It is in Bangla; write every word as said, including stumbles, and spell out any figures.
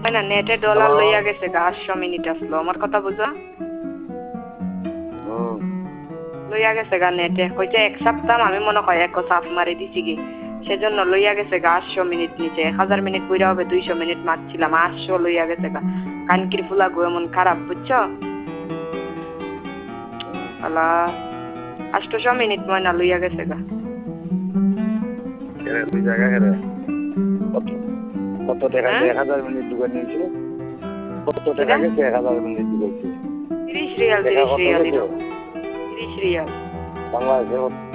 না নেটে ডলার লইয়া গেছে গা আটশো মিনিট আসলো আমার কথা বুঝো লইয়া গেছে গা নেটে কইছে এক সপ্তাহ আমি মনে হয় এক সাফ মারি দিছি কি সেজন্য লইয়া গেছে গা আটশো মিনিট নিচে এক হাজার মিনিট কইরা হবে দুইশো মিনিট মারছিলাম আটশো লইয়া গেছে গা কানকির ফুলা গো এমন খারাপ বুঝছো আলা আটশো মিনিট ময়না লইয়া গেছে গা দুই জায়গা হেরে কত টাকা এক হাজার মিনিট ঢুকে নিয়েছে কত টাকা গেছে এক হাজার মিনিট ঢুকেছে তিরিশ রিয়াল তিরিশ রিয়াল তিরিশ রিয়াল বাংলাদেশে